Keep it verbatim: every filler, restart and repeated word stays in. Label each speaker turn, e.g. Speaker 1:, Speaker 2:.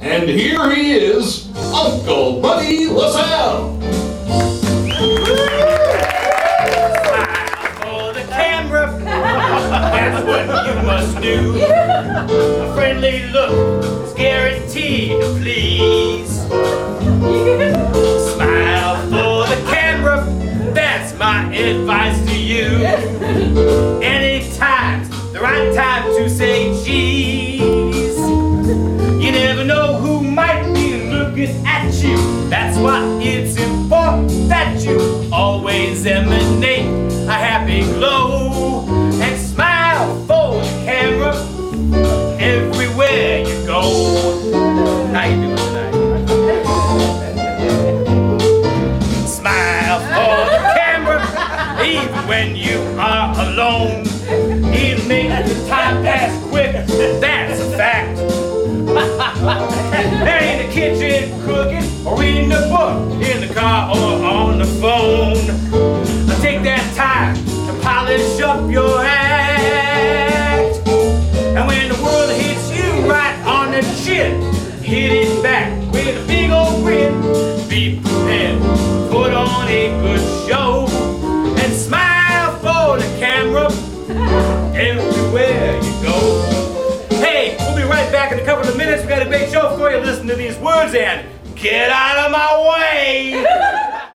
Speaker 1: And here he is, Uncle Buddy LaSalle.
Speaker 2: Smile for the camera. That's what you must do. A friendly look is guaranteed to please. Smile for the camera. That's my advice to you. Anytime's the right time to say cheese. You never know who might be looking at you. That's why it's important that you always emanate a happy glow and smile for the camera everywhere you go. How you doing tonight? Smile for the camera even when you are alone. It'll make the time pass quick, that's a fact. They're in the kitchen cooking, or reading a book, in the car or on the phone. Now take that time to polish up your act. And when the world hits you right on the chin, hit it back with a big old grin. Be prepared, put on a good show, and smile for the camera everywhere you go. Hey, we'll be right back in a couple of minutes. We got a great show for you. Listen to these words and get out of my way.